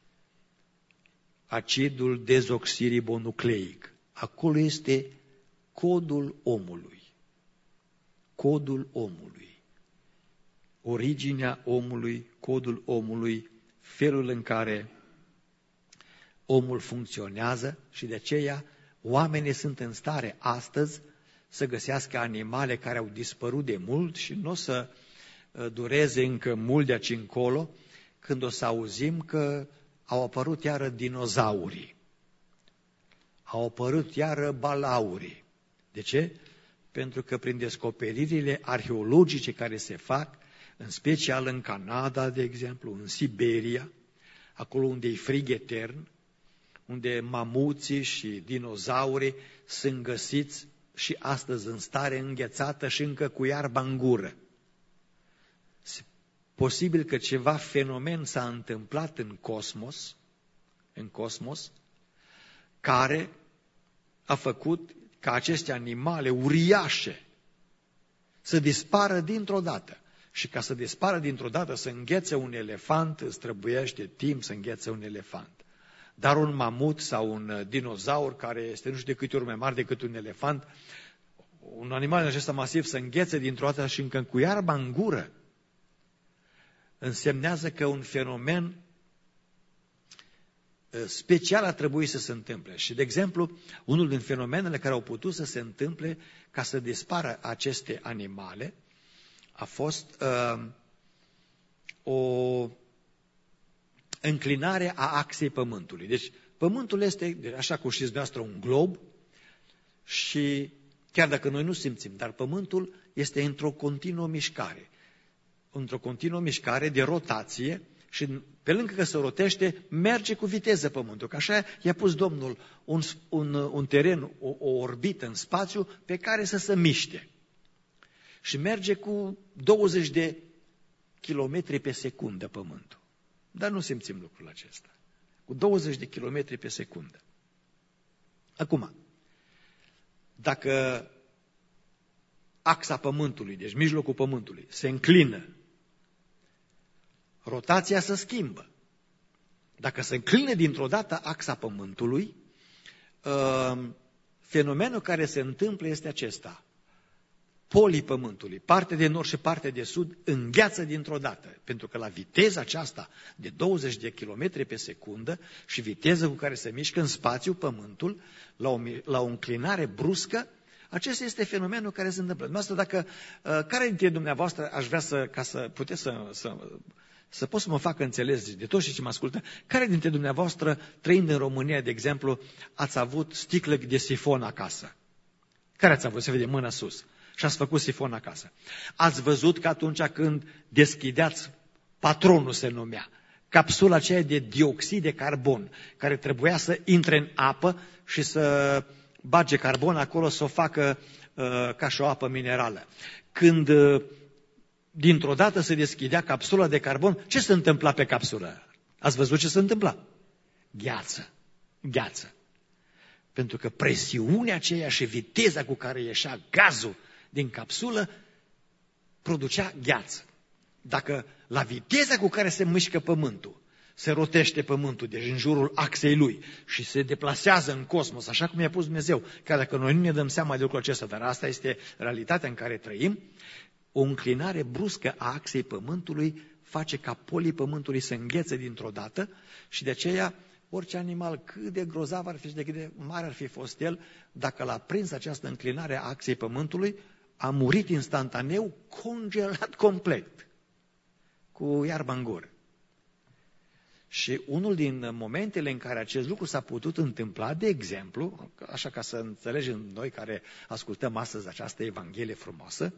Speaker 1: acidul dezoxiribonucleic, acolo este codul omului. Codul omului. Originea omului, codul omului, felul în care omul funcționează și de aceea oamenii sunt în stare astăzi să găsească animale care au dispărut de mult și nu o să dureze încă mult de aici încolo când o să auzim că au apărut iară dinozaurii, au apărut iară balaurii. De ce? Pentru că prin descoperirile arheologice care se fac, în special în Canada, de exemplu, în Siberia, acolo unde e frig etern, unde mamuții și dinozaurii sunt găsiți și astăzi în stare înghețată și încă cu iarba în gură. Posibil că ceva fenomen s-a întâmplat în cosmos, în cosmos, care a făcut ca aceste animale uriașe să dispară dintr-o dată. Și ca să dispară dintr-o dată, să înghețe un elefant, îți trebuiește timp să înghețe un elefant. Dar un mamut sau un dinozaur, care este nu știu de câte ori mai mare decât un elefant, un animal acesta masiv să înghețe dintr-o dată și încă cu iarba în gură, însemnează că un fenomen special a trebuit să se întâmple. Și, de exemplu, unul din fenomenele care au putut să se întâmple ca să dispară aceste animale a fost uh, o înclinare a axei Pământului. Deci, Pământul este, așa cum știți dumneavoastră, un glob și chiar dacă noi nu simțim, dar Pământul este într-o continuă mișcare. Într-o continuă mișcare de rotație și pe lângă că se rotește, merge cu viteză Pământul. Că așa i-a pus Domnul un, un, un teren, o, o orbită în spațiu pe care să se miște. Și merge cu douăzeci de kilometri pe secundă Pământul. Dar nu simțim lucrul acesta. Cu douăzeci de kilometri pe secundă. Acum, dacă axa Pământului, deci mijlocul Pământului, se înclină, rotația se schimbă. Dacă se înclină dintr-o dată axa Pământului, fenomenul care se întâmplă este acesta. Polii Pământului, parte de nord și parte de sud, îngheață dintr-o dată. Pentru că la viteza aceasta de douăzeci de kilometri pe secundă și viteza cu care se mișcă în spațiu Pământul, la o, la o înclinare bruscă, acesta este fenomenul care se întâmplă. Dumneavoastră, dacă, care dintre dumneavoastră aș vrea să, ca să puteți să, să, să pot să mă fac înțeles de toți cei ce mă ascultă, care dintre dumneavoastră, trăind în România, de exemplu, ați avut sticlă de sifon acasă? Care ați avut? Se vede mâna sus. Și ați făcut sifon acasă. Ați văzut că atunci când deschideați, patronul se numea, capsula aceea de dioxid de carbon, care trebuia să intre în apă și să bage carbon acolo, să o facă uh, ca și o apă minerală. Când uh, dintr-o dată se deschidea capsula de carbon, ce se întâmpla pe capsulă? Ați văzut ce se întâmpla? Gheață. Gheață. Pentru că presiunea aceea și viteza cu care ieșea gazul din capsulă producea gheață. Dacă la viteza cu care se mișcă Pământul, se rotește Pământul, deci în jurul axei lui și se deplasează în cosmos, așa cum i-a pus Dumnezeu, chiar dacă noi nu ne dăm seama de lucrul acesta, dar asta este realitatea în care trăim, o înclinare bruscă a axei Pământului face ca polii Pământului să înghețe dintr-o dată și de aceea orice animal, cât de grozav ar fi și de cât de mare ar fi fost el, dacă l-a prins această înclinare a axei Pământului, a murit instantaneu, congelat complet, cu iarba în gură. Și unul din momentele în care acest lucru s-a putut întâmpla, de exemplu, așa ca să înțelegem noi care ascultăm astăzi această Evanghelie frumoasă,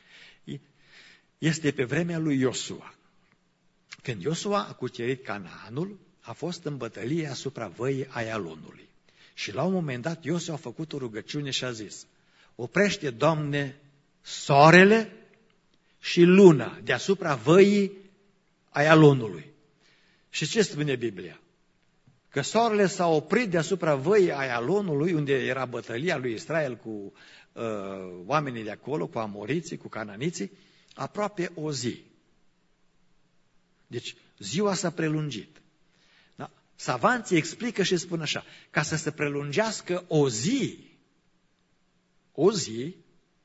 Speaker 1: este pe vremea lui Iosua. Când Iosua a cucerit Canaanul, a fost în bătălie asupra văii Aialonului. Și la un moment dat Iosua a făcut o rugăciune și a zis: oprește, Doamne, soarele și luna deasupra văii Aialonului. Și ce spune Biblia? Că soarele s-a oprit deasupra văii Aialonului, unde era bătălia lui Israel cu uh, oamenii de acolo, cu amoriții, cu cananiții, aproape o zi. Deci ziua s-a prelungit. Da? Savanții explică și spun așa, ca să se prelungească o zi, o zi,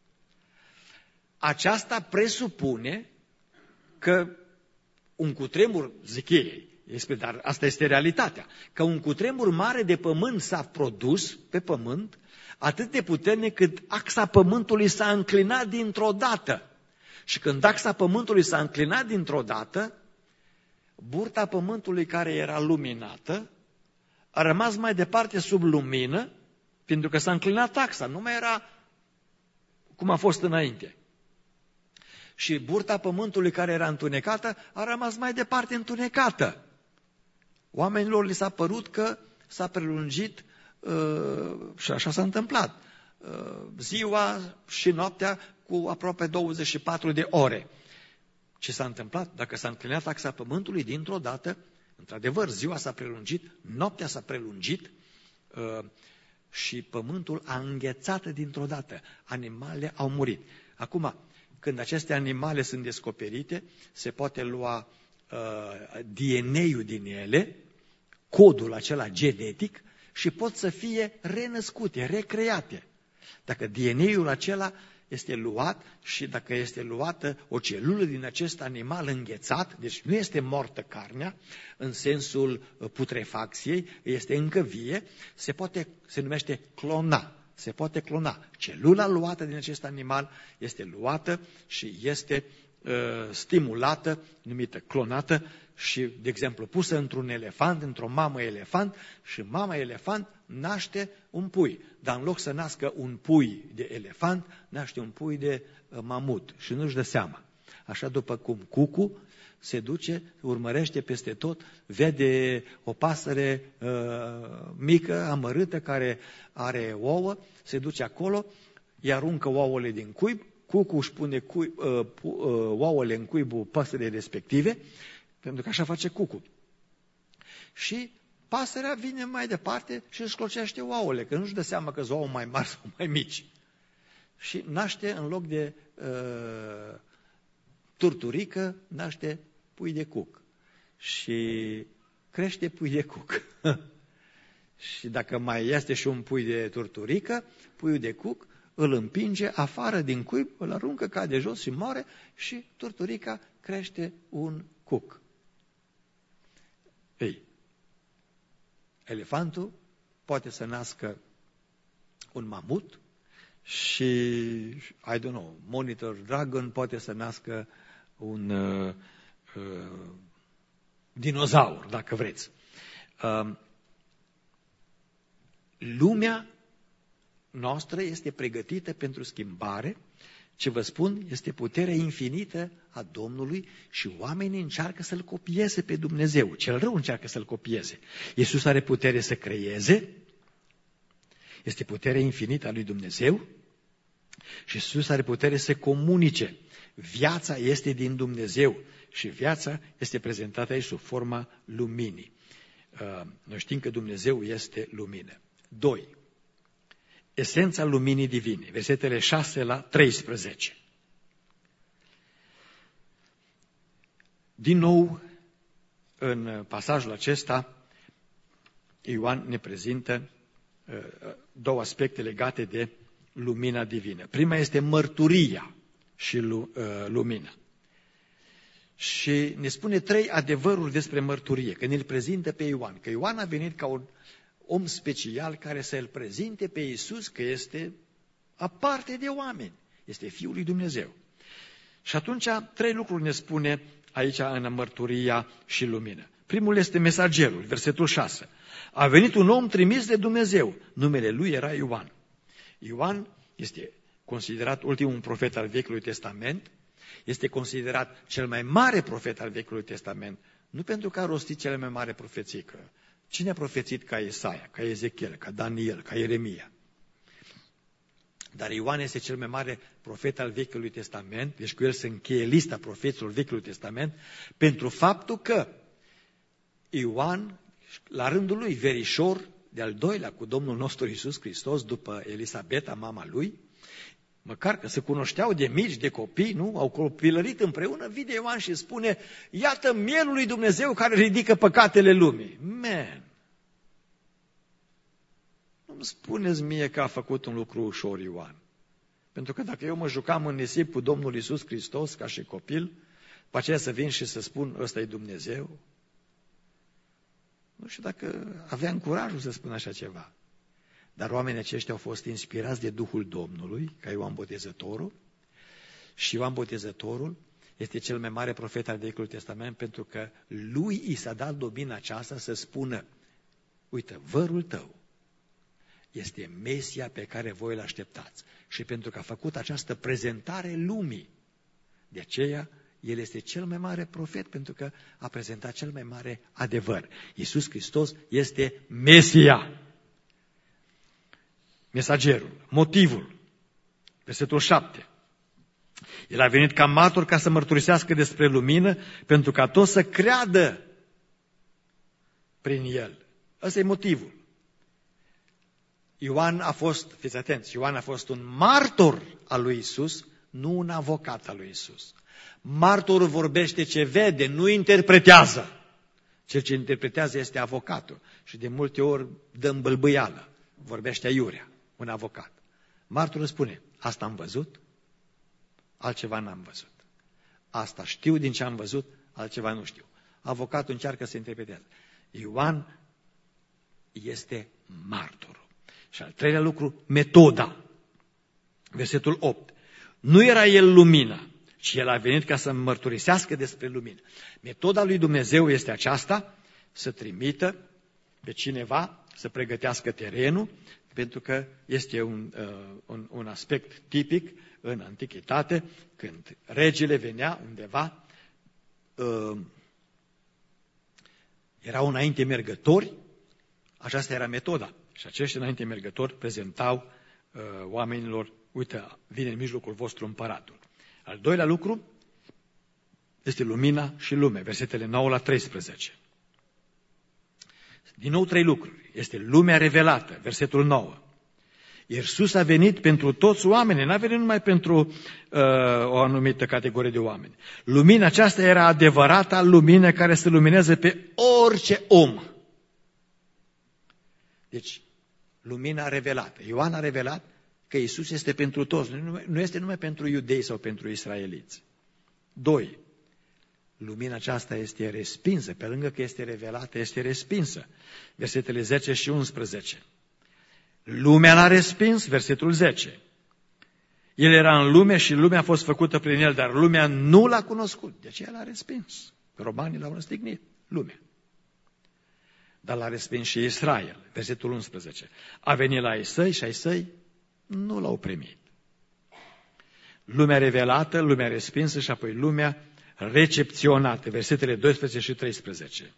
Speaker 1: aceasta presupune că un cutremur, zic ei, dar asta este realitatea, că un cutremur mare de pământ s-a produs pe pământ, atât de puternic cât axa pământului s-a înclinat dintr-o dată. Și când axa pământului s-a înclinat dintr-o dată, burta pământului care era luminată a rămas mai departe sub lumină, pentru că s-a înclinat axa, nu mai era cum a fost înainte. Și burta pământului care era întunecată a rămas mai departe întunecată. Oamenilor li s-a părut că s-a prelungit uh, și așa s-a întâmplat. Uh, ziua și noaptea cu aproape douăzeci și patru de ore. Ce s-a întâmplat? Dacă s-a înclinat axa pământului dintr-o dată, într-adevăr, ziua s-a prelungit, noaptea s-a prelungit uh, și pământul a înghețat dintr-o dată. Animalele au murit. Acum, când aceste animale sunt descoperite, se poate lua uh, D N A-ul din ele, codul acela genetic, și pot să fie renăscute, recreate. Dacă D N A-ul acela este luat și dacă este luată o celulă din acest animal înghețat, deci nu este mortă carnea, în sensul putrefacției, este încă vie, se poate, se numește clona. Se poate clona. Celula luată din acest animal este luată și este uh, stimulată, numită clonată și, de exemplu, pusă într-un elefant, într-o mamă elefant și mama elefant naște un pui. Dar în loc să nască un pui de elefant, naște un pui de uh, mamut și nu-și dă seama. Așa după cum cucu se duce, urmărește peste tot, vede o pasăre uh, mică, amărâtă, care are ouă, se duce acolo, îi aruncă ouăle din cuib, cucu își pune cuib, uh, uh, ouăle în cuibul pasării respective, pentru că așa face cucu. Și pasărea vine mai departe și își clocește ouăle, că nu-și dă seama că sunt ouă mai mari sau mai mici. Și naște, în loc de uh, turturică, naște pui de cuc. Și crește pui de cuc. Și dacă mai este și un pui de turturică, puiul de cuc îl împinge afară din cuib, îl aruncă, cade jos și moare și turturica crește un cuc. Ei, elefantul poate să nască un mamut și, I don't know, Monitor Dragon poate să nască un uh, uh, dinozaur, dacă vreți. Uh, lumea noastră este pregătită pentru schimbare. Ce vă spun este puterea infinită a Domnului și oamenii încearcă să-L copieze pe Dumnezeu. Cel rău încearcă să-L copieze. Iisus are putere să creeze, este puterea infinită a lui Dumnezeu și Iisus are putere să comunice. Viața este din Dumnezeu și viața este prezentată aici sub forma luminii. Noi știm că Dumnezeu este lumină. Doi. Esența luminii divine, versetele șase la treisprezece. Din nou, în pasajul acesta, Ioan ne prezintă două aspecte legate de lumina divină. Prima este mărturia și lumina. Și ne spune trei adevăruri despre mărturie, că ne-l prezintă pe Ioan. Că Ioan a venit ca un om special care să-L prezinte pe Iisus că este aparte de oameni. Este Fiul lui Dumnezeu. Și atunci trei lucruri ne spune aici în mărturia și lumină. Primul este mesagerul, versetul șase. A venit un om trimis de Dumnezeu. Numele lui era Ioan. Ioan este considerat ultimul profet al Vechiului Testament. Este considerat cel mai mare profet al Vechiului Testament. Nu pentru că a rostit cele mai mari profeții, că cine a profețit ca Isaia, ca Ezechiel, ca Daniel, ca Ieremia? Dar Ioan este cel mai mare profet al Vechiului Testament, deci cu el se încheie lista profeților Vechiului Testament, pentru faptul că Ioan, la rândul lui, verișor de-al doilea cu Domnul nostru Iisus Hristos, după Elisabeta, mama lui, măcar că se cunoșteau de mici, de copii, nu? Au copilărit împreună, vine Ioan și spune, iată mielul lui Dumnezeu care ridică păcatele lumii. Man! Nu-mi spuneți mie că a făcut un lucru ușor Ioan. Pentru că dacă eu mă jucam în nisip cu Domnul Iisus Hristos ca și copil, pe aceea să vin și să spun, ăsta e Dumnezeu, nu știu dacă aveam curajul să spun așa ceva. Dar oamenii aceștia au fost inspirați de Duhul Domnului, ca Ioan Botezătorul, și Ioan Botezătorul este cel mai mare profet al Vechiului Testament, pentru că lui i s-a dat domina aceasta să spună, uite, vărul tău este Mesia pe care voi îl așteptați. Și pentru că a făcut această prezentare lumii, de aceea el este cel mai mare profet, pentru că a prezentat cel mai mare adevăr. Iisus Hristos este Mesia. Mesagerul, motivul, versetul șapte. El a venit ca martor ca să mărturisească despre lumină, pentru ca toți să creadă prin el. Ăsta e motivul. Ioan a fost, fiți atenți, Ioan a fost un martor al lui Iisus, nu un avocat al lui Iisus. Martorul vorbește ce vede, nu interpretează. Cel ce interpretează este avocatul și de multe ori dă îmbâlbâială, vorbește aiurea, un avocat. Martorul spune, asta am văzut, altceva n-am văzut. Asta știu din ce am văzut, altceva nu știu. Avocatul încearcă să interpretează. Ioan este martorul. Și al treilea lucru, metoda. Versetul opt. Nu era el lumina, ci el a venit ca să mărturisească despre lumină. Metoda lui Dumnezeu este aceasta, să trimită pe cineva să pregătească terenul, pentru că este un, uh, un, un aspect tipic în antichitate, când regele venea undeva, uh, erau înainte mergători, aceasta era metoda. Și acești înainte mergători prezentau uh, oamenilor, uite, vine în mijlocul vostru împăratul. Al doilea lucru este lumina și lume, versetele nouă la treisprezece. Din nou trei lucruri. Este lumea revelată, versetul nouă. Iisus a venit pentru toți oamenii, n-a venit numai pentru uh, o anumită categorie de oameni. Lumina aceasta era adevărata lumină care să lumineze pe orice om. Deci, lumina revelată. Ioan a revelat că Iisus este pentru toți, nu este numai pentru iudei sau pentru israeliți. Doi, lumina aceasta este respinsă, pe lângă că este revelată, este respinsă. Versetele zece și unsprezece. Lumea l-a respins, versetul zece. El era în lume și lumea a fost făcută prin el, dar lumea nu l-a cunoscut. De aceea l-a respins. Romanii l-au răstignit, lumea. Dar l-a respins și Israel, versetul unsprezece. A venit la ai săi și ai săi nu l-au primit. Lumea revelată, lumea respinsă și apoi lumea recepționată, versetele doisprezece și treisprezece.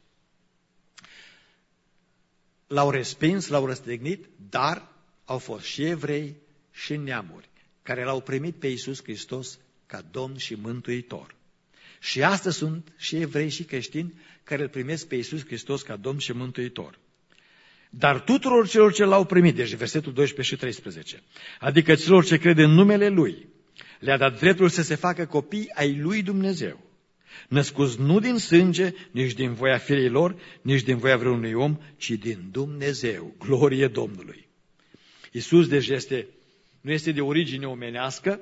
Speaker 1: L-au respins, l-au răstignit, dar au fost și evrei și neamuri care l-au primit pe Iisus Hristos ca Domn și Mântuitor. Și astăzi sunt și evrei și creștini care îl primesc pe Iisus Hristos ca Domn și Mântuitor. Dar tuturor celor ce l-au primit, deci versetul doisprezece și treisprezece, adică celor ce cred în numele Lui, le-a dat dreptul să se facă copii ai Lui Dumnezeu, născuți nu din sânge, nici din voia firii lor, nici din voia vreunui om, ci din Dumnezeu. Glorie Domnului! Iisus deci este, nu este de origine omenească,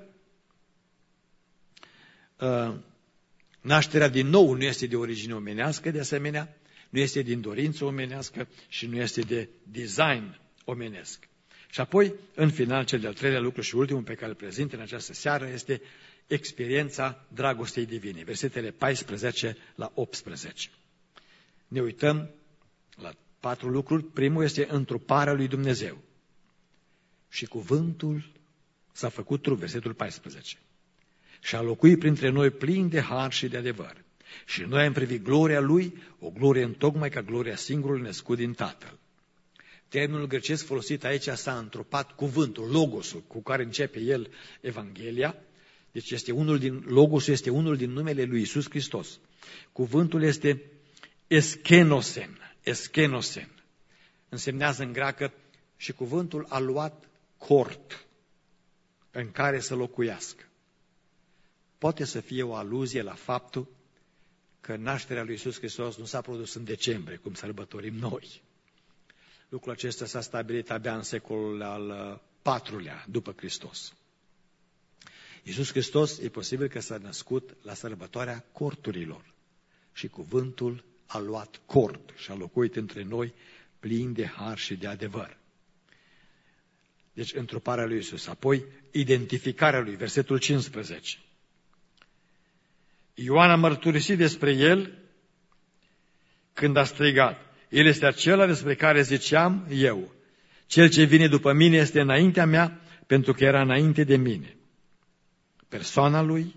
Speaker 1: nașterea din nou nu este de origine omenească, de asemenea, nu este din dorință omenească și nu este de design omenesc. Și apoi, în final, cel de-al treilea lucru și ultimul pe care îl prezint în această seară este experiența dragostei divine, versetele paisprezece la optsprezece. Ne uităm la patru lucruri. Primul este întruparea lui Dumnezeu. Și cuvântul s-a făcut trup, versetul paisprezece. Și a locuit printre noi plin de har și de adevăr. Și noi am privit gloria lui, o glorie întocmai ca gloria singurului născut din Tatăl. Termenul grecesc folosit aici s-a întrupat cuvântul, logosul, cu care începe el Evanghelia. Deci este unul din, logosul este unul din numele lui Iisus Hristos. Cuvântul este eschenosen, eschenosen. Însemnează în greacă și cuvântul a luat cort în care să locuiască. Poate să fie o aluzie la faptul că nașterea lui Iisus Hristos nu s-a produs în decembrie, cum sărbătorim noi. Lucrul acesta s-a stabilit abia în secolul al patrulea după Hristos. Iisus Hristos e posibil că s-a născut la sărbătoarea corturilor și cuvântul a luat cort și a locuit între noi plin de har și de adevăr. Deci întruparea lui Iisus. Apoi identificarea lui, versetul cincisprezece. Ioan a mărturisit despre el când a strigat: El este acela despre care ziceam eu. Cel ce vine după mine este înaintea mea, pentru că era înainte de mine. Persoana lui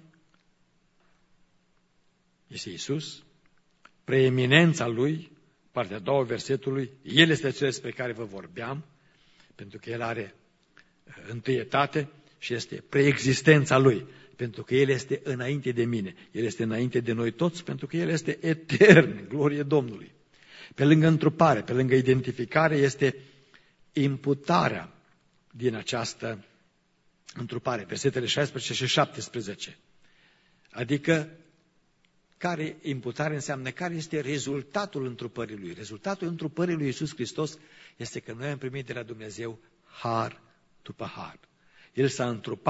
Speaker 1: este Iisus, preeminența lui, partea a doua versetului, El este cel despre care vă vorbeam, pentru că El are întâietate și este preexistența lui, pentru că El este înainte de mine, El este înainte de noi toți, pentru că El este etern, glorie Domnului. Pe lângă întrupare, pe lângă identificare, este imputarea din această întrupare, versetele șaisprezece și șaptesprezece. Adică, care imputare înseamnă care este rezultatul întrupării Lui. Rezultatul întrupării Lui Iisus Hristos este că noi am primit de la Dumnezeu har după har. El s-a întrupat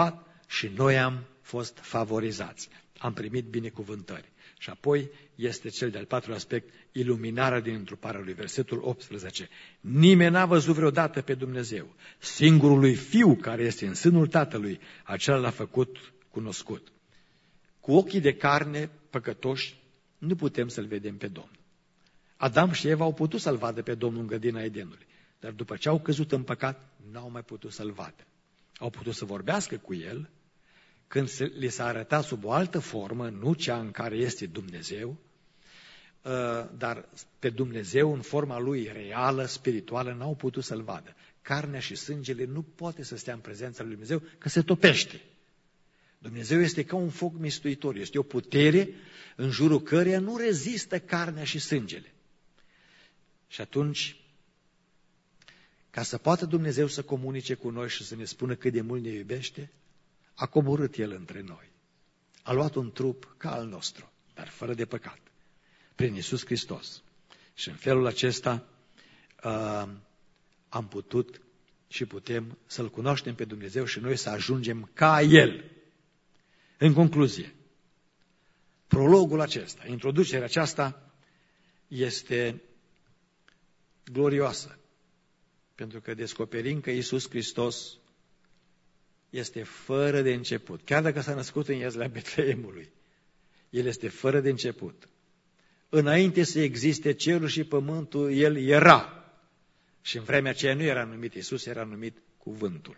Speaker 1: și noi am fost favorizați. Am primit binecuvântări. Și apoi este cel de-al patrulea aspect, iluminarea din întruparea lui, versetul optsprezece. Nimeni n-a văzut vreodată pe Dumnezeu. Singurului Fiu care este în sânul Tatălui, acela l-a făcut cunoscut. Cu ochii de carne păcătoși nu putem să-L vedem pe Domnul. Adam și Eva au putut să-L vadă pe Domnul în grădina Edenului, dar după ce au căzut în păcat, n-au mai putut să-L vadă. Au putut să vorbească cu El, când li s-a arătat sub o altă formă, nu cea în care este Dumnezeu, dar pe Dumnezeu în forma Lui reală, spirituală, n-au putut să-L vadă. Carnea și sângele nu poate să stea în prezența lui Dumnezeu, că se topește. Dumnezeu este ca un foc mistuitor, este o putere în jurul căreia nu rezistă carnea și sângele. Și atunci, ca să poată Dumnezeu să comunice cu noi și să ne spună cât de mult ne iubește, a coborât El între noi. A luat un trup ca al nostru, dar fără de păcat, prin Iisus Hristos. Și în felul acesta uh, am putut și putem să-L cunoaștem pe Dumnezeu și noi să ajungem ca El. În concluzie, prologul acesta, introducerea aceasta este glorioasă, pentru că descoperim că Iisus Hristos este fără de început. Chiar dacă s-a născut în Ieslea Betleemului, El este fără de început. Înainte să existe cerul și pământul, El era. Și în vremea aceea nu era numit Iisus, era numit Cuvântul.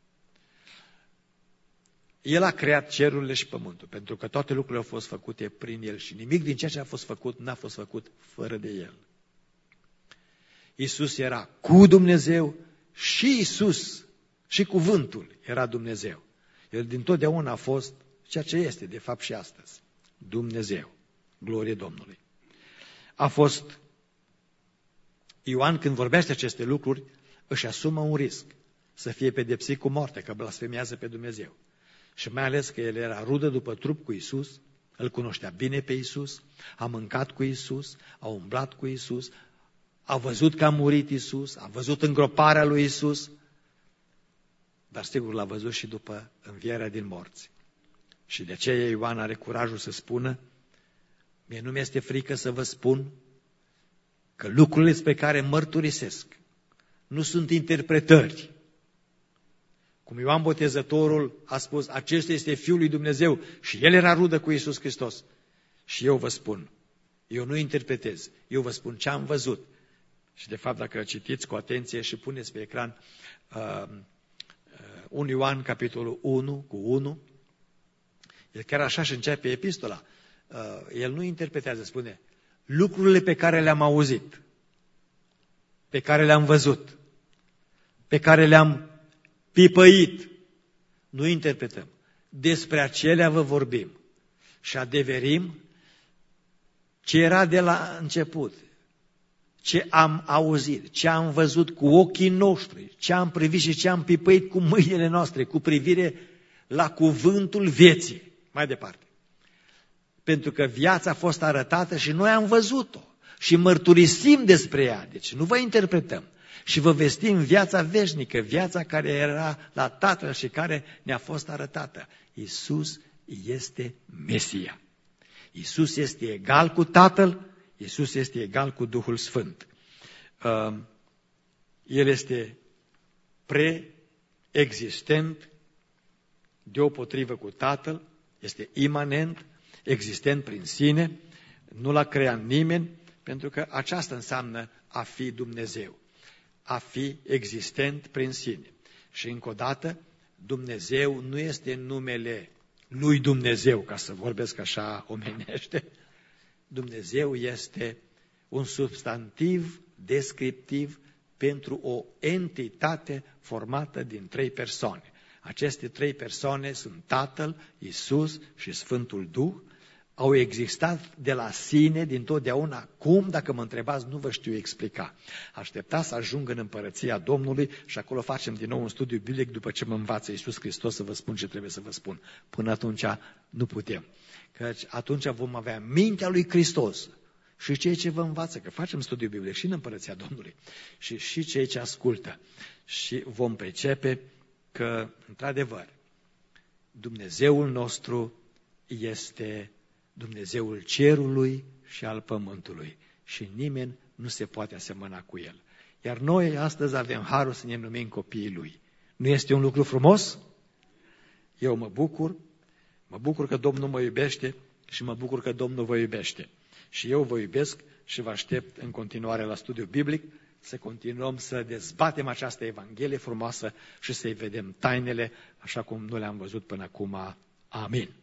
Speaker 1: El a creat cerurile și pământul, pentru că toate lucrurile au fost făcute prin El și nimic din ceea ce a fost făcut n-a fost făcut fără de El. Iisus era cu Dumnezeu și Iisus și Cuvântul era Dumnezeu. El dintotdeauna a fost ceea ce este, de fapt și astăzi, Dumnezeu. Glorie Domnului. A fost, Ioan când vorbește aceste lucruri, își asumă un risc să fie pedepsit cu moarte, că blasfemează pe Dumnezeu. Și mai ales că el era rudă după trup cu Iisus, îl cunoștea bine pe Iisus, a mâncat cu Iisus, a umblat cu Iisus, a văzut că a murit Iisus, a văzut îngroparea lui Iisus, dar sigur l-a văzut și după învierea din morți. Și de aceea Ioan are curajul să spună, mie nu mi-este frică să vă spun că lucrurile despre care mărturisesc nu sunt interpretări. Cum Ioan Botezătorul a spus, acesta este Fiul lui Dumnezeu și el era rudă cu Iisus Hristos. Și eu vă spun, eu nu interpretez, eu vă spun ce am văzut. Și de fapt, dacă citiți cu atenție și puneți pe ecran uh, unu Ioan, capitolul unu, cu unu, el chiar așa și începe epistola. Uh, el nu interpretează, spune, lucrurile pe care le-am auzit, pe care le-am văzut, pe care le-am pipăit, nu interpretăm. Despre acelea vă vorbim și adeverim ce era de la început, ce am auzit, ce am văzut cu ochii noștri, ce am privit și ce am pipăit cu mâinile noastre, cu privire la cuvântul vieții. Mai departe. Pentru că viața a fost arătată și noi am văzut-o și mărturisim despre ea, deci nu vă interpretăm. Și vă vestim viața veșnică, viața care era la Tatăl și care ne-a fost arătată. Iisus este Mesia. Iisus este egal cu Tatăl, Iisus este egal cu Duhul Sfânt. El este preexistent deopotrivă cu Tatăl, este imanent, existent prin sine, nu l-a creat nimeni, pentru că aceasta înseamnă a fi Dumnezeu. A fi existent prin sine. Și încă o dată, Dumnezeu nu este numele lui Dumnezeu, ca să vorbesc așa omenește. Dumnezeu este un substantiv descriptiv pentru o entitate formată din trei persoane. Aceste trei persoane sunt Tatăl, Iisus și Sfântul Duh. Au existat de la sine dintotdeauna. Cum, dacă mă întrebați, nu vă știu explica. Așteptați să ajung în împărăția Domnului și acolo facem din nou un studiu biblic după ce mă învață Iisus Hristos să vă spun ce trebuie să vă spun. Până atunci nu putem. Căci atunci vom avea mintea lui Hristos și cei ce vă învață, că facem studiu biblic și în împărăția Domnului, și, și cei ce ascultă. Și vom pricepe că, într-adevăr, Dumnezeul nostru este Dumnezeul cerului și al pământului și nimeni nu se poate asemăna cu El. Iar noi astăzi avem harul să ne numim copiii Lui. Nu este un lucru frumos? Eu mă bucur, mă bucur că Domnul mă iubește și mă bucur că Domnul vă iubește. Și eu vă iubesc și vă aștept în continuare la studiu biblic să continuăm să dezbatem această Evanghelie frumoasă și să-i vedem tainele așa cum nu le-am văzut până acum. Amin.